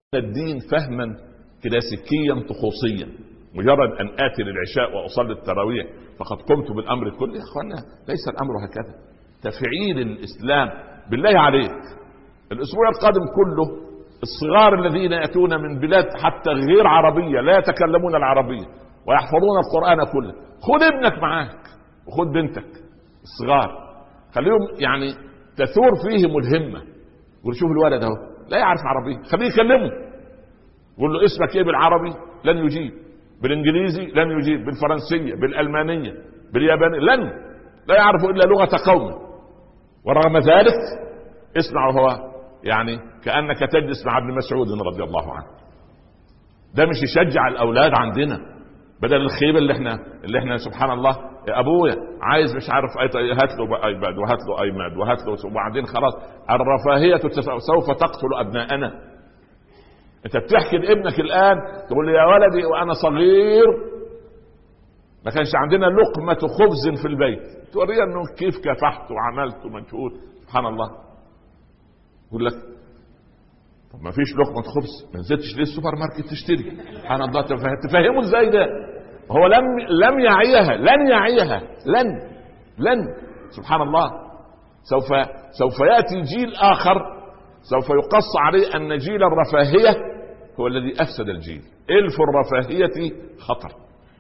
الدين فهما كلاسيكيا طقوسيا، مجرد ان اتي للعشاء واصلي التراويح فقد قمت بالامر كله. يا اخوانا ليس الامر هكذا. تفعيل الاسلام بالله عليك الاسبوع القادم كله الصغار الذين ياتون من بلاد حتى غير عربيه لا يتكلمون العربيه ويحفظون القران كله، خذ ابنك معاك وخذ بنتك الصغار، خليهم يعني تثور فيهم الهمه. قول شوف الولد اهو لا يعرف عربي، خليه يكلمه، قول له اسمك ايه بالعربي لن يجيب، بالانجليزي لن يجيب، بالفرنسيه بالالمانيه باليابانيه لا يعرف الا لغه قومه، ورغم ذلك اسمعوا هو يعني كانك تجلس مع ابن مسعود رضي الله عنه. ده مش يشجع الاولاد عندنا بدل الخيبه اللي احنا سبحان الله يا ابويا عايز مش عارف هات له ايباد وهات له ايماد وهات له، وبعدين خلاص الرفاهيه سوف تقتل ابناءنا. انت بتحكي لابنك الان تقول لي يا ولدي وانا صغير ما كانش عندنا لقمه خبز في البيت، توريه انه كيف كافحت وعملت ومجهود سبحان الله. يقول لك طب ما فيش لقمه خبز ما نزلتش ليه السوبر ماركت تشتري؟ سبحان الله. تفهموا ازاي ده؟ هو لم يعيها، لن يعيها، لن سبحان الله. سوف ياتي جيل اخر سوف يقص عليه ان جيل الرفاهيه هو الذي افسد الجيل. الف الرفاهيه خطر.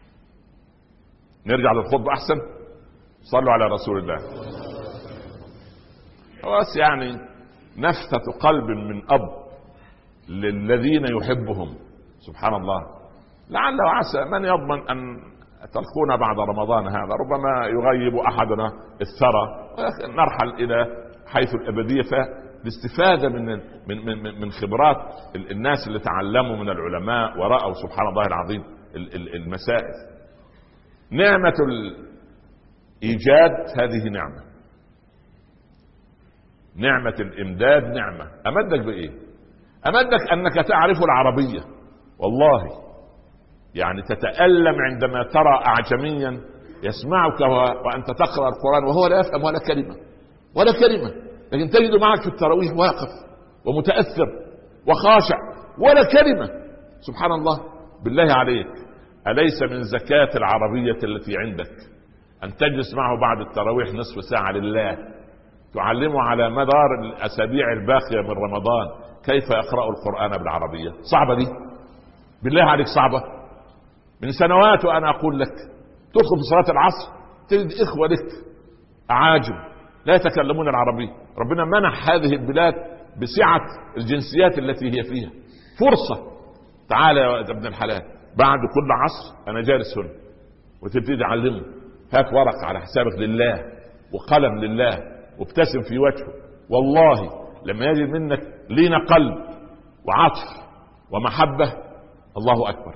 نرجع للخطبه احسن. صلوا على رسول الله. بس يعني نفثة قلب من اب للذين يحبهم سبحان الله. لعل وعسى من يضمن ان تلقونا بعد رمضان هذا، ربما يغيب احدنا الثرى نرحل الى حيث الابديه. فالاستفاده من خبرات الناس اللي تعلموا من العلماء ورأوا سبحان الله العظيم المسائل. نعمه الايجاد هذه نعمه، نعمه الامداد نعمه. امدك بايه؟ امدك انك تعرف العربيه. والله يعني تتألم عندما ترى أعجميا يسمعك وأنت تقرأ القرآن وهو لا يفهم ولا كلمة، لكن تجد معك في التراويح واقف ومتأثر وخاشع ولا كلمة. سبحان الله. بالله عليك أليس من زكاة العربية التي عندك أن تجلس معه بعد التراويح نصف ساعة لله تعلمه على مدار الأسابيع الباقية من رمضان كيف يقرأ القرآن بالعربية؟ صعبة دي بالله عليك، صعبة. من سنوات وأنا أقول لك تدخل في صلاة العصر تجد إخوة لك أعاجم لا يتكلمون العربية. ربنا منح هذه البلاد بسعة الجنسيات التي هي فيها فرصة. تعال يا ابن الحلال بعد كل عصر أنا جالس هنا وتبتدي تعلمه، هات ورقة على حسابك لله وقلم لله وابتسم في وجهه. والله لما يجد منك لين قلب وعطف ومحبة الله أكبر.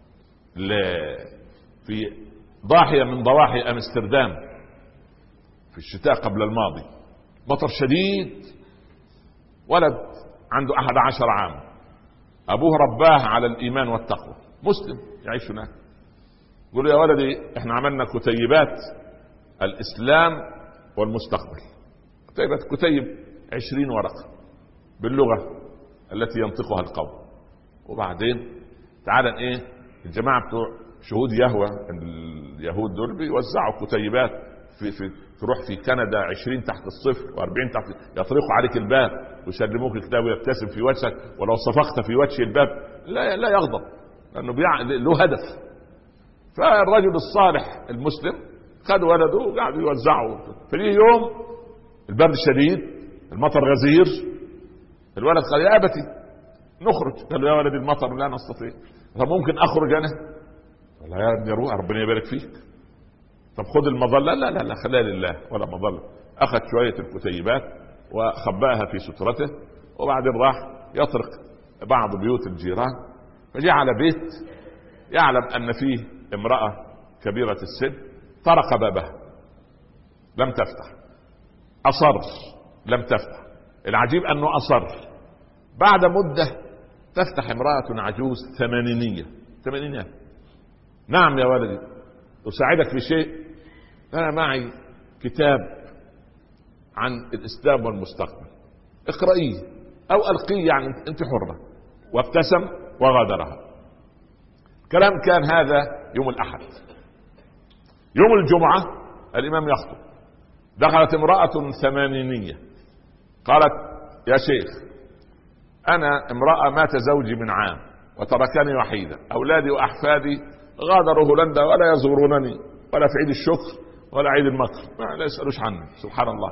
في ضاحية من ضواحي أمستردام في الشتاء قبل الماضي مطر شديد، ولد عنده 11 عام أبوه رباه على الإيمان والتقوى، مسلم يعيش هناك. يقول يا ولدي احنا عملنا كتيبات الإسلام والمستقبل، كتيب 20 ورقة باللغة التي ينطقها القوم. وبعدين تعالى ايه الجماعة بتوع شهود يهوى اليهود دول بيوزعوا كتيبات في تروح في كندا 20 تحت الصفر و40 تحت، يطرقوا عليك الباب ويسلموك الكتاب ويبتسم في وجهك، ولو صفقت في وجه الباب لا يغضب لانه له هدف. فالرجل الصالح المسلم خد ولده وقعد يوزعه. في يوم البرد شديد المطر غزير، الولد قال يا أبتي نخرج. قال له يا ولدي المطر لا نستطيع. فممكن اخرج انا؟ والله يا ابني روح ربنا يبارك فيك. طب خذ المظله. لا خليها لله ولا مظله. اخذ شويه الكتيبات وخباها في سترته وبعدين راح يطرق بعض بيوت الجيران، فجعل بيت يعلم ان فيه امراه كبيره السن، طرق بابها لم تفتح، اصر لم تفتح. العجيب انه اصر. بعد مده تفتح امرأة عجوز ثمانينية. نعم يا ولدي أساعدك في شيء؟ أنا معي كتاب عن الإسلام والمستقبل، اقرأيه أو ألقيه، يعني أنت حرة. وابتسم وغادرها. كلام كان هذا يوم الأحد. يوم الجمعة الإمام يخطب، دخلت امرأة ثمانينية قالت: يا شيخ، أنا امرأة مات زوجي من عام وتركني وحيدة، أولادي وأحفادي غادروا هولندا ولا يزورونني ولا في عيد الشكر ولا عيد المكر، لا يسألوش عني، سبحان الله.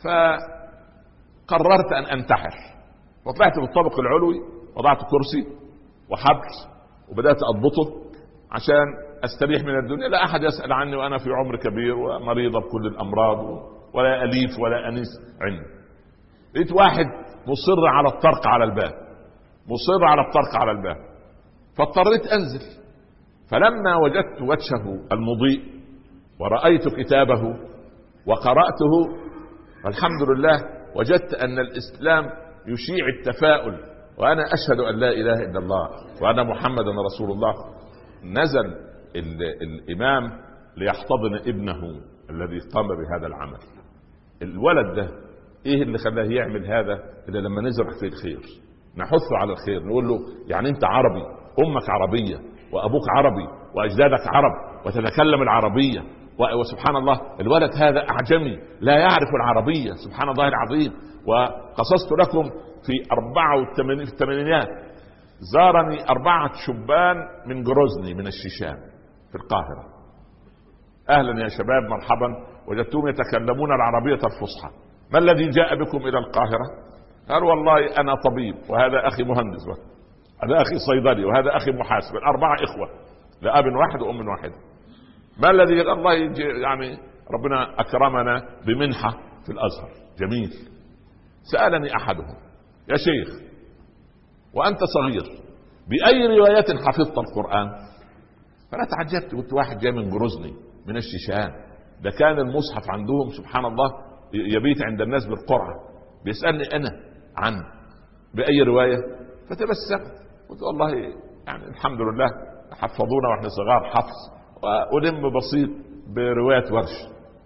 فقررت أن أنتحر، وطلعت بالطابق العلوي، وضعت كرسي وحبل وبدأت أضبطه عشان أستريح من الدنيا، لا أحد يسأل عني وأنا في عمر كبير ومريضة بكل الأمراض ولا أليف ولا أنيس عندي. لقيت واحد مصر على الطرق على الباب، مصر على الطرق على الباب، فاضطريت أنزل. فلما وجدت وجهه المضيء ورأيت كتابه وقرأته، الحمد لله وجدت أن الإسلام يشيع التفاؤل، وأنا أشهد أن لا إله إلا الله وأن محمدا رسول الله. نزل الإمام ليحتضن ابنه الذي قام بهذا العمل. الولد ده إيه اللي خلاه يعمل هذا؟ إلا لما نزرع فيه الخير، نحثه على الخير، نقول له يعني أنت عربي، أمك عربية وأبوك عربي وأجدادك عرب وتتكلم العربية، وسبحان الله الولد هذا أعجمي لا يعرف العربية، سبحان الله العظيم. وقصصت لكم في 84 في الثمانينات زارني 4 شبان من جروزني من الشيشان في القاهرة. أهلا يا شباب، مرحبا، وجدتهم يتكلمون العربية الفصحى. ما الذي جاء بكم إلى القاهرة؟ قال: والله أنا طبيب، وهذا أخي مهندس، وهذا أخي صيدلي، وهذا أخي محاسب، 4 إخوة لأب واحد وأم واحد. ما الذي؟ الله يعني ربنا أكرمنا بمنحة في الأزهر. جميل. سألني أحدهم: يا شيخ، وأنت صغير بأي رواية حفظت القرآن؟ فأنا تعجبت، قلت واحد جاي من جروزني من الشيشان، ده كان المصحف عندهم سبحان الله يبيت عند الناس بالقرعة، بيسألني أنا عن بأي رواية؟ فتبسمت قلت: والله يعني الحمد لله حفظونا واحنا صغار حفظ، وألم بسيط برواية ورش.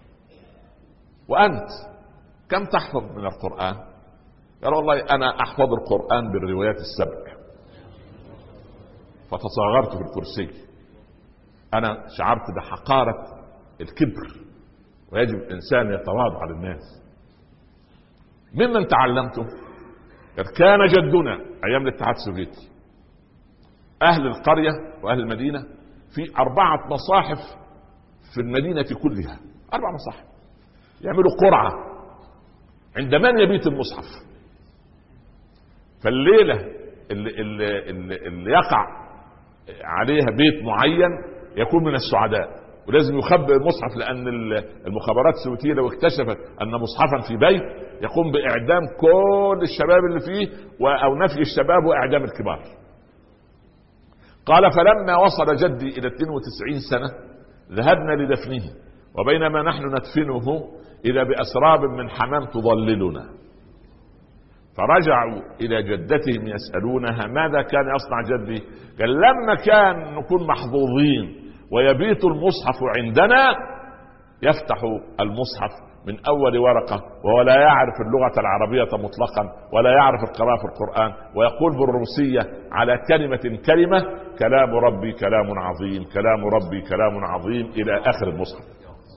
وأنت كم تحفظ من القرآن؟ قال: والله أنا أحفظ القرآن بالروايات 7. فتصغرت في الكرسي. أنا شعرت بحقارة الكبر، ويجب الإنسان يتواضع للناس. ممن تعلمته؟ كان جدنا أيام الاتحاد السوفيتي أهل القرية وأهل المدينة في 4 مصاحف في المدينة كلها، 4 مصاحف، يعملوا قرعة عند من يبيت المصحف. فالليلة اللي يقع عليها بيت معين يكون من السعداء، ولازم يخبئ المصحف، لأن المخابرات السوفيتية لو اكتشفت أن مصحفا في بيت يقوم بإعدام كل الشباب اللي فيه، أو نفي الشباب وإعدام الكبار. قال: فلما وصل جدي إلى 92 سنة ذهبنا لدفنه، وبينما نحن ندفنه إذا بأسراب من حمام تضللنا. فرجعوا إلى جدتهم يسألونها: ماذا كان يصنع جدي؟ قال: لما كان نكون محظوظين ويبيت المصحف عندنا يفتح المصحف من أول ورقة وهو لا يعرف اللغة العربية مطلقا ولا يعرف القراءة في القرآن، ويقول بالروسية على كلمة كلمة: كلام ربي كلام عظيم، كلام ربي كلام عظيم، إلى آخر المصحف.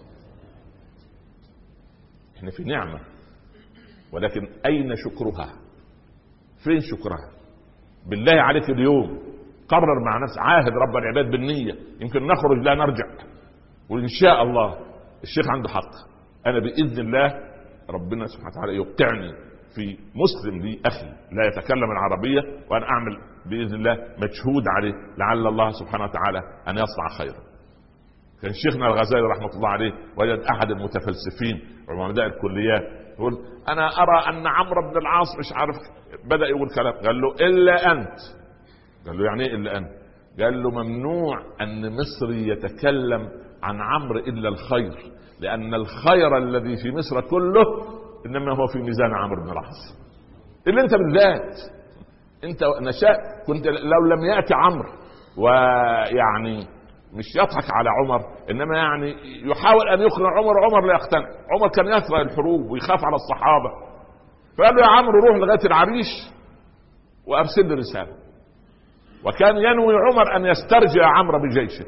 احنا في نعمة، ولكن أين شكرها؟ فين شكرها؟ بالله عليك اليوم قرر مع نفسك، عاهد رب العباد بالنية، يمكن نخرج لا نرجع، وإن شاء الله الشيخ عنده حق. أنا بإذن الله ربنا سبحانه وتعالى يوقعني في مسلم لي أخي لا يتكلم العربية، وأنا أعمل بإذن الله مجهود عليه، لعل الله سبحانه وتعالى أن يصنع خيرا. كان شيخنا الغزالي رحمة الله عليه وجد أحد المتفلسفين وعلماء الكليات يقول: أنا أرى أن عمرو بن العاص مش عارف، بدأ يقول كلام، قال له: إلا أنت. قال له: يعني إيه إلا أنت؟ قال له: ممنوع أن مصري يتكلم عن عمرو إلا الخير، لأن الخير الذي في مصر كله إنما هو في ميزان عمرو بن العاص. اللي أنت بالذات أنت نشاء كنت لو لم يأتي عمرو، ويعني مش يضحك على عمر، إنما يعني يحاول أن يقنع عمر لا يقتنع. عمر كان يكره الحروب ويخاف على الصحابة، فقال له: يا عمرو روح لغاية العريش وأرسل لي رسالة. وكان ينوي عمر أن يسترجع عمرو بجيشه.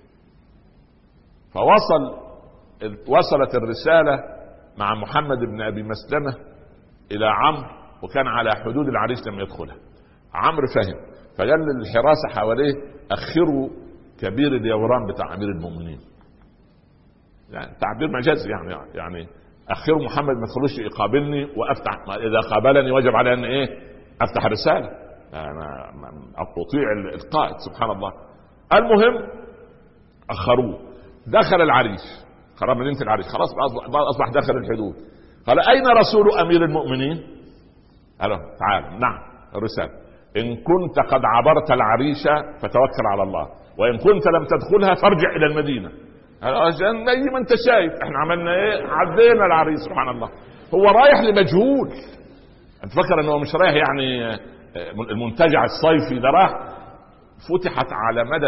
وصلت الرسالة مع محمد بن أبي مسلمة إلى عمرو، وكان على حدود العريش لم يدخلها. عمرو فهم فقال للحراسة حواليه اخروا كبير اليوران بتاع امير المؤمنين، يعني تعبير مجازي، يعني اخروا محمد ما تخلوش يقابلني وافتح، اذا قابلني وجب علي ان افتح رسالة، انا اطيع القائد سبحان الله. المهم اخروه، دخل العريش، خرج مدينة العريش، خلاص اصبح داخل الحدود. قال اين رسول امير المؤمنين؟ قال تعال. نعم الرسالة، إن كنت قد عبرت العريش فتوكل على الله، وإن كنت لم تدخلها فارجع إلى المدينة. عشان زي ما أنت شايف إحنا عملنا إيه، عدينا العريش سبحان الله. هو رايح لمجهول، أنت فكر إنه مش رايح يعني المنتجع الصيفي، ده راح فتحت على مدى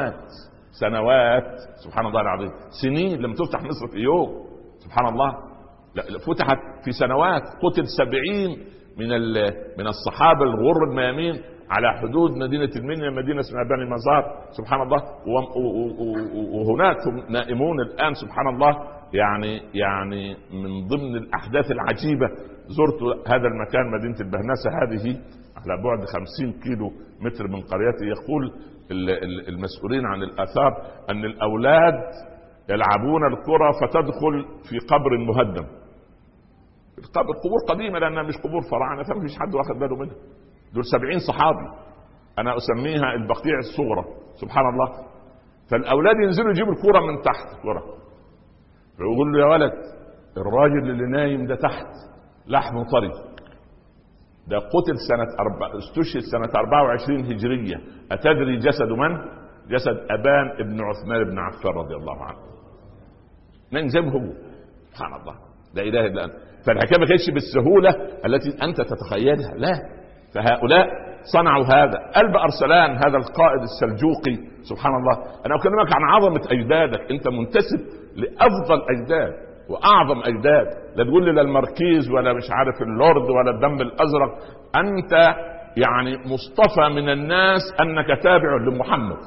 سنوات سبحان الله العظيم، سنين لم تفتح مصر في يوم سبحان الله، لا فتحت في سنوات. قتل 70 من الصحابة الغر الميامين على حدود مدينة المنيا، مدينة اسمها بني مزار سبحان الله، وهناك هم نائمون الآن سبحان الله. يعني من ضمن الأحداث العجيبة، زرت هذا المكان مدينة البهنسة هذه على بعد 50 كيلو متر من قريتي. يقول المسؤولين عن الآثار أن الأولاد يلعبون الكرة فتدخل في قبر مهدم. قبور قديمة لأنها مش قبور فراعنة، فما فيش حد واخد باله منها. دول 70 صحابي، أنا أسميها البقيع الصغرى سبحان الله. فالأولاد ينزلوا يجيبوا الكرة من تحت كرة، فيقول له يا ولد الراجل اللي نايم ده تحت لحمه طري، ده قتل استشهد سنة 24 هجرية. أتدري جسد من؟ جسد أبان ابن عثمان بن عفان رضي الله عنه. ننزمه سبحان الله، لا إله إلا أنت. فالحكاية ما كانتش بالسهولة التي أنت تتخيلها، لا. فهؤلاء صنعوا هذا. قلب أرسلان هذا القائد السلجوقي سبحان الله، أنا أكلمك عن عظمة أجدادك، أنت منتسب لأفضل أجداد وأعظم أجداد. لا تقول لي لا الماركيز ولا مش عارف اللورد ولا الدم الأزرق، أنت يعني مصطفى من الناس أنك تابع لمحمد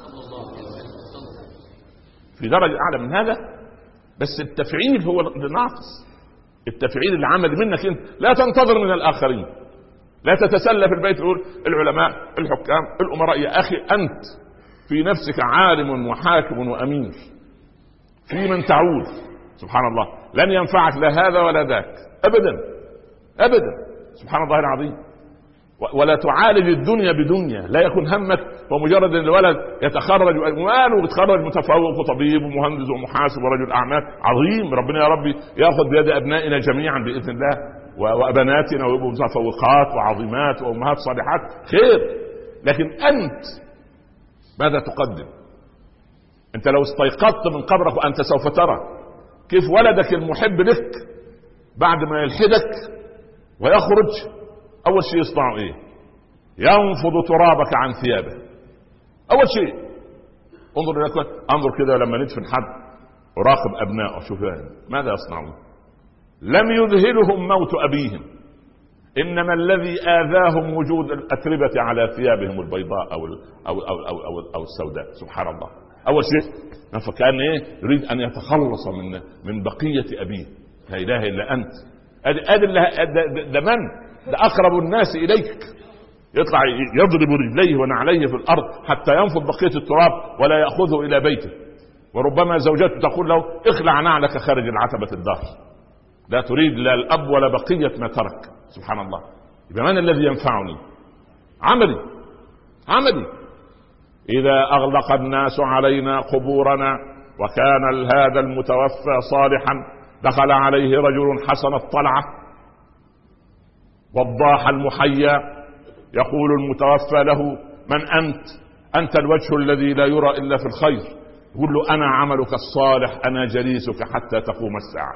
في درجة أعلى من هذا. بس التفعيل هو اللي ناقص، التفعيل اللي عمل منك انت. لا تنتظر من الآخرين، لا تتسلى في البيت تقول العلماء الحكام الأمراء. يا أخي أنت في نفسك عالم وحاكم وأمير، في من تعود سبحان الله، لن ينفعك لا هذا ولا ذاك أبدا أبدا سبحان الله العظيم. ولا تعالج الدنيا بدنيا، لا يكون همك ومجرد ان الولد يتخرج وماله يتخرج متفوق وطبيب ومهندس ومحاسب ورجل اعمال عظيم، ربنا يا ربي ياخذ بيد ابنائنا جميعا باذن الله وابناتنا ويبقوا متفوقات وعظيمات وامهات صالحات خير. لكن انت ماذا تقدم؟ انت لو استيقظت من قبرك وانت سوف ترى كيف ولدك المحب لك بعد ما يلحدك ويخرج اول شيء يصنع ايه؟ ينفض ترابك عن ثيابه اول شيء. انظر كده لما ندفن حد وراقب ابنائه، شوف ماذا يصنعون. لم يذهلهم موت ابيهم، انما الذي اذاهم وجود الاتربه على ثيابهم البيضاء او السوداء سبحان الله. اول شيء فكان ايه؟ يريد ان يتخلص من بقيه ابيه. لا اله الا انت. ده من؟ ده أقرب الناس إليك، يطلع يضرب رجليه ونعليه في الأرض حتى ينفض بقية التراب ولا يأخذه إلى بيته. وربما زوجته تقول له اخلع نعلك خارج العتبة الدار، لا تريد لا الأب ولا بقية ما ترك سبحان الله. يبقى من الذي ينفعني؟ عملي. إذا أغلق الناس علينا قبورنا وكان هذا المتوفى صالحا دخل عليه رجل حسن الطلعة وضاح المحيا، يقول المتوفى له من أنت الوجه الذي لا يرى إلا في الخير. يقول له أنا عملك الصالح، أنا جليسك حتى تقوم الساعة.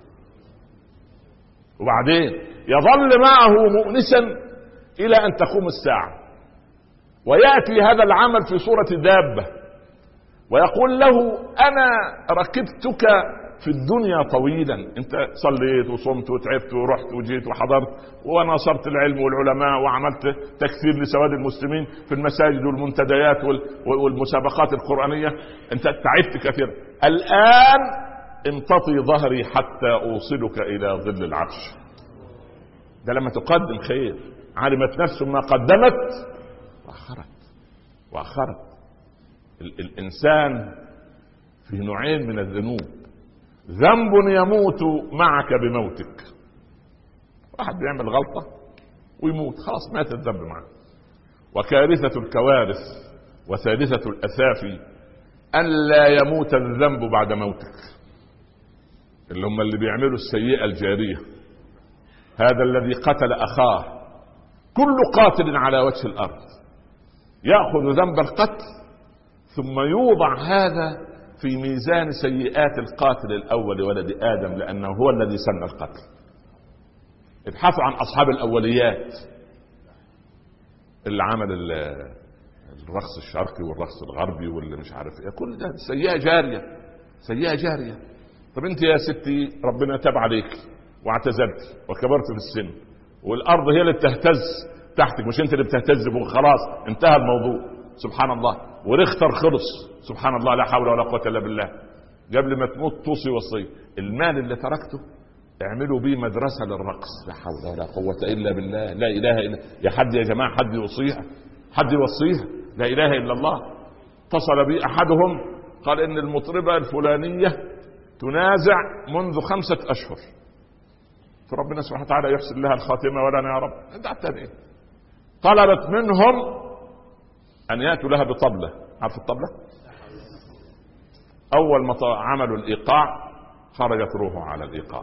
وبعدين يظل معه مؤنسا إلى أن تقوم الساعة، ويأتي هذا العمل في صورة دابة ويقول له أنا ركبتك في الدنيا طويلا، انت صليت وصمت وتعبت ورحت وجيت وحضرت وناصرت العلم والعلماء وعملت تكثير لسواد المسلمين في المساجد والمنتديات والمسابقات القرآنية، انت تعبت كثيرا. الآن امتطي ظهري حتى أوصلك إلى ظل العرش. ده لما تقدم خير، علمت نفس ما قدمت وأخرت. الإنسان في نوعين من الذنوب، ذنب يموت معك بموتك، واحد بيعمل غلطة ويموت خلاص مات الذنب معه، وكارثة الكوارث وثالثة الأسافي أن لا يموت الذنب بعد موتك، اللي هم اللي بيعملوا السيئة الجارية. هذا الذي قتل أخاه، كل قاتل على وجه الأرض يأخذ ذنب القتل ثم يوضع هذا في ميزان سيئات القاتل الأول ولد آدم، لأنه هو الذي سن القتل. ابحثوا عن أصحاب الأوليات اللي عمل الرقص الشرقي والرقص الغربي واللي مش عارف ايه، كل ده سيئة جارية، سيئة جارية. طب انت يا ستي ربنا تاب عليك واعتزلت وكبرت في السن، والأرض هي اللي بتهتز تحتك، مش انت اللي بتهتز، خلاص انتهى الموضوع، سبحان الله، وريختر خلص، سبحان الله، لا حول ولا قوة الا بالله. قبل ما تموت توصي وصية، المال اللي تركته اعملوا بيه مدرسة للرقص، لا حول ولا قوة الا بالله، لا اله الا يا حد يا جماعة، حد يوصيها، حد يوصيها، لا اله الا الله. اتصل بي احدهم قال ان المطربة الفلانية تنازع منذ 5 أشهر، فربنا سبحانه وتعالى يحسن لها الخاتمة ولنا يا رب. انت عتاب طلبت منهم ان ياتوا لها بطبلة، عارف الطبلة؟ اول ما عملوا الايقاع خرجت روحه على الايقاع.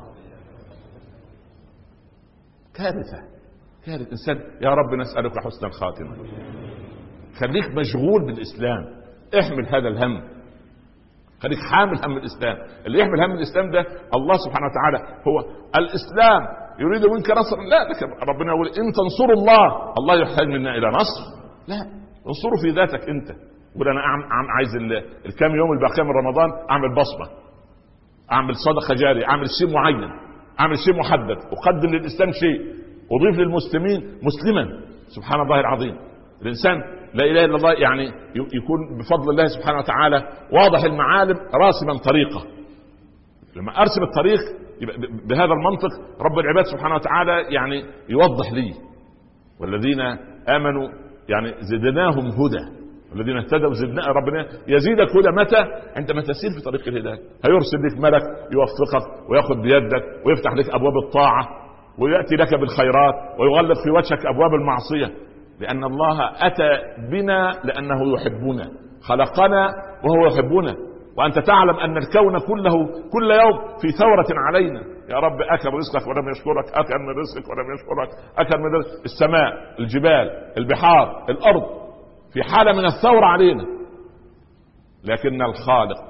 كارثة كارثة. انسان يا رب نسألك حسن الخاتمة. خليك مشغول بالاسلام، احمل هذا الهم، خليك حامل هم الاسلام. اللي يحمل هم الاسلام ده الله سبحانه وتعالى هو الاسلام يريد منك نصر، لا لكن ربنا يقول ان تنصروا الله يحتاج منا الى نصر، لا انصره في ذاتك انت. يقول انا عايز الكام يوم الباقيه من رمضان اعمل بصمه، اعمل صدقه جاريه، اعمل شيء معين، اعمل شيء محدد، اقدم للاسلام شيء، اضيف للمسلمين مسلما. سبحان الله العظيم. الانسان لا اله الا الله يعني يكون بفضل الله سبحانه وتعالى واضح المعالم راسما طريقه. لما ارسم الطريق بهذا المنطق رب العباد سبحانه وتعالى يعني يوضح لي، والذين امنوا يعني زدناهم هدى، والذين اهتدوا زدنا، ربنا يزيدك هدى متى؟ عندما تسير في طريق الهدايه. هيرسل لك ملك يوفقك وياخذ بيدك ويفتح لك ابواب الطاعه وياتي لك بالخيرات ويغلق في وجهك ابواب المعصيه، لان الله اتى بنا لانه يحبنا، خلقنا وهو يحبنا. وانت تعلم ان الكون كله كل يوم في ثوره علينا. يا رب اكل رزقك ولم يشكرك، اكل من رزقك ولم يشكرك، اكل من رزق السماء، الجبال، البحار، الارض في حاله من الثوره علينا. لكن الخالق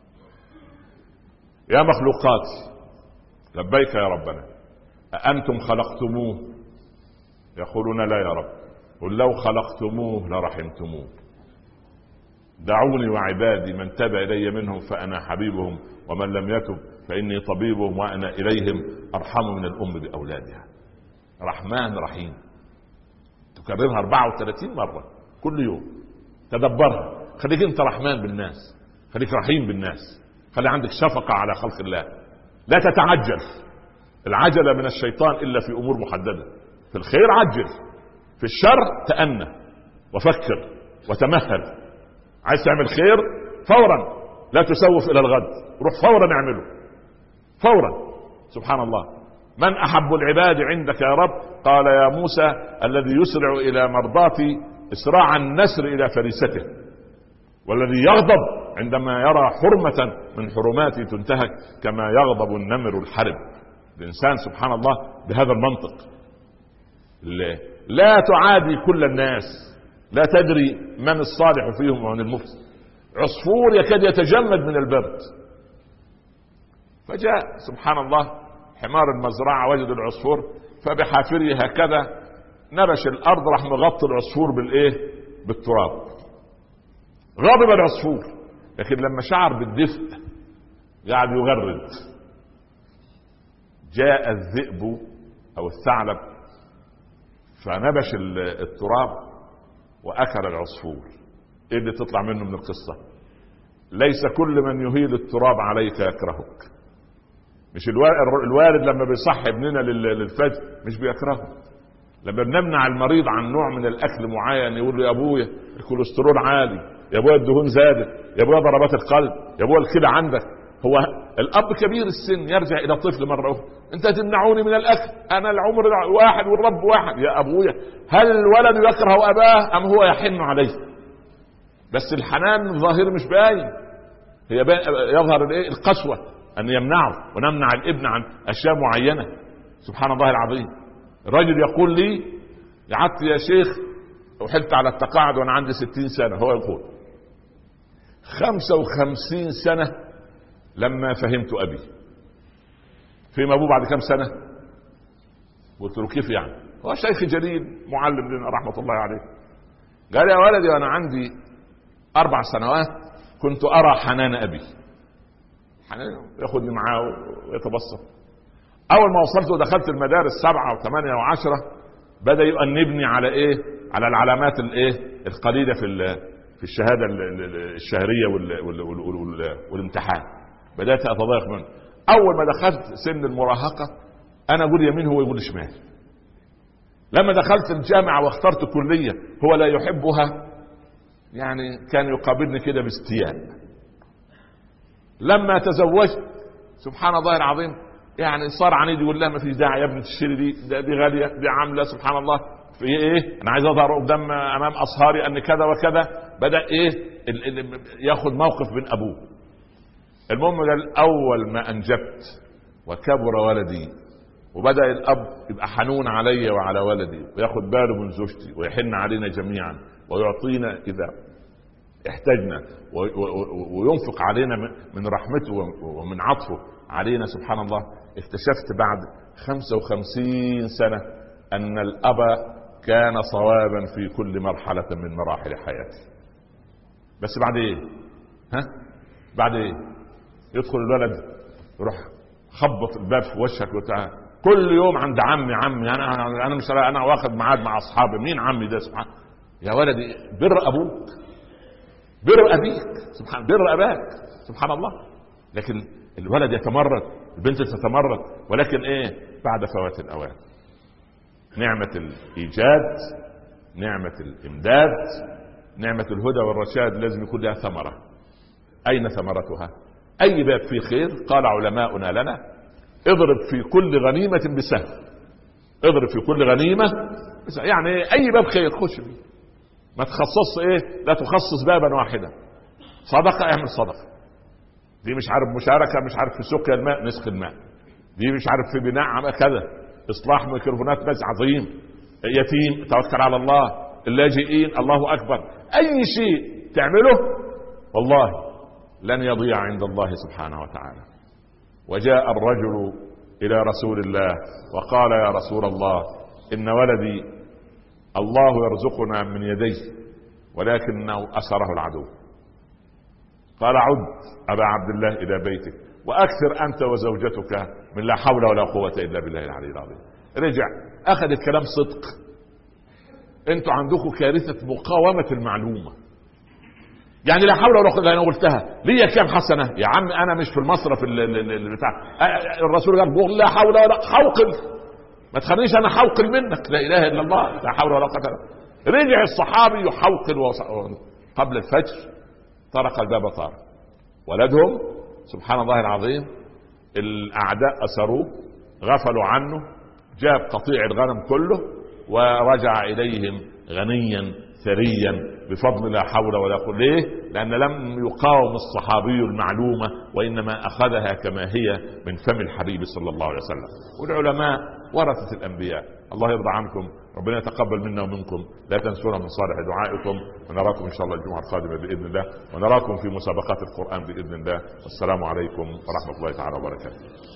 يا مخلوقات لبيك يا ربنا، أأنتم خلقتموه؟ يقولون لا يا رب. قل لو خلقتموه لرحمتموه. دعوني وعبادي من تبع إلي منهم فأنا حبيبهم، ومن لم يتب فإني طبيبهم وأنا إليهم أرحم من الأم بأولادها. رحمن رحيم، تكررها 34 مرة كل يوم، تدبرها. خليك انت رحمن بالناس، خليك رحيم بالناس، خلي عندك شفقة على خلق الله. لا تتعجل، العجلة من الشيطان إلا في أمور محددة. في الخير عجل، في الشر تأنى وفكر وتمهل. عايز تعمل خير فورا، لا تسوف إلى الغد، روح فورا اعمله فورا. سبحان الله. من أحب العباد عندك يا رب؟ قال يا موسى الذي يسرع إلى مرضاتي إسراع النسر إلى فريسته، والذي يغضب عندما يرى حرمة من حرماتي تنتهك كما يغضب النمر الحرب. الإنسان سبحان الله بهذا المنطق. لا تعادي كل الناس، لا تدري من الصالح فيهم ومن المفسد. عصفور يكاد يتجمد من البرد، فجاء سبحان الله حمار المزرعة وجد العصفور فبحافره هكذا نبش الأرض، راح مغطي العصفور بالتراب. غضب العصفور، لكن لما شعر بالدفء، قاعد يغرد. جاء الذئب او الثعلب فنبش التراب واكل العصفور. ايه اللي تطلع منه من القصة؟ ليس كل من يهيل التراب عليك يكرهك. مش الوالد لما بيصحي ابننا للفجر مش بيكرهه. لما بنمنع المريض عن نوع من الاكل معين يقول له يا ابويا الكوليسترول عالي، يا ابويا الدهون زادت، يا ابويا ضربات القلب، يا ابويا الكلى عندك. هو الاب كبير السن يرجع الى طفل مره اخرى، انت تمنعوني من الاكل، انا العمر واحد والرب واحد. يا ابويا هل الولد يكره اباه ام هو يحن عليه؟ بس الحنان ظاهر مش باين، هي يظهر الايه؟ القسوه، ان يمنعه. ونمنع الابن عن اشياء معينه. سبحان الله العظيم. الرجل يقول لي قعدت يا شيخ وحلت على التقاعد وانا عندي 60 سنه. هو يقول 55 سنه لما فهمت ابي. فهم ابوه بعد كم سنه؟ قلت له كيف يعني؟ هو شيخ جليل معلم لنا رحمه الله عليه. قال يا ولدي وانا عندي 4 سنوات كنت ارى حنان ابي، حنان ياخذني معاه ويتبسط. اول ما وصلت ودخلت المدارس 7 و8 و10 بدا يؤنبني على ايه؟ على العلامات الايه القليله في الشهاده الشهريه والامتحان. بدات اتضايق منه. اول ما دخلت سن المراهقه انا اقول يمين هو يقول شمال. لما دخلت الجامعه واخترت كليه هو لا يحبها، يعني كان يقابلني كده باستياء. لما تزوجت سبحان الله العظيم يعني صار عنيد، يقول لا ما فيش داعي يا ابني تشتري دي غاليه، دي عامله سبحان الله في ايه، انا عايز اظهر قدام امام اصهاري ان كذا وكذا. بدا ايه ياخذ موقف من ابوه. المهم قال اول ما انجبت وكبر ولدي وبدا الاب يبقى حنون علي وعلى ولدي وياخذ باله من زوجتي ويحن علينا جميعا ويعطينا اذا احتاجنا وينفق علينا من رحمته ومن عطفه علينا سبحان الله. اكتشفت بعد 55 سنة ان الاب كان صوابا في كل مرحلة من مراحل حياتي. بس بعد ايه؟ بعد ايه؟ يدخل الولد يروح خبط الباب في وشك وتعالى كل يوم عند عمي انا مش انا واخد ميعاد مع اصحابي. مين عمي ده؟ سبحان يا ولدي بر ابوك، بر ابيك، سبحان بر اباك سبحان الله. لكن الولد يتمرد، البنت تتمرد، ولكن ايه؟ بعد فوات الاوان. نعمة الايجاد، نعمة الامداد، نعمة الهدى والرشاد لازم يكون لها ثمرة. اين ثمرتها؟ اي باب فيه خير قال علماؤنا لنا اضرب في كل غنيمة بسهم. اضرب في كل غنيمة بسهم. يعني اي باب خير خش فيه، ما تخصص ايه؟ لا تخصص بابا واحدا. صدقة اعمل صدقة، دي مش عارف مشاركة، مش عارف في سقيا الماء نسق الماء، دي مش عارف في بناء كذا، اصلاح ميكروفونات بس عظيم، يتيم توكل على الله، اللاجئين الله اكبر. اي شيء تعمله والله لن يضيع عند الله سبحانه وتعالى. وجاء الرجل الى رسول الله وقال يا رسول الله ان ولدي الله يرزقنا من يديه ولكنه اسره العدو. قال عد ابا عبد الله الى بيتك واكثر انت وزوجتك من لا حول ولا قوة الا بالله العلي العظيم. رجع اخذ الكلام صدق. انتوا عندكم كارثة مقاومة المعلومة. يعني لا حول ولا قوة، انا قلتها ليا كام حسنة يا عم، انا مش في المصرف بتاع الرسول قال لا حول ولا حوقل، ما تخلينيش انا حوقل منك، لا اله الا الله لا حول ولا قوة. رجع الصحابي يحوقل قبل الفجر، طرق الباب طار ولدهم سبحان الله العظيم. الاعداء اسروه غفلوا عنه، جاب قطيع الغنم كله ورجع اليهم غنيا ثريا بفضل لا حول ولا قوة. ليه؟ لأن لم يقاوم الصحابي المعلومة وإنما أخذها كما هي من فم الحبيب صلى الله عليه وسلم. والعلماء ورثة الأنبياء. الله يرضى عنكم، ربنا يتقبل منا ومنكم. لا تنسونا من صالح دعائكم، ونراكم إن شاء الله الجمعة القادمة بإذن الله، ونراكم في مسابقات القرآن بإذن الله. والسلام عليكم ورحمة الله تعالى وبركاته.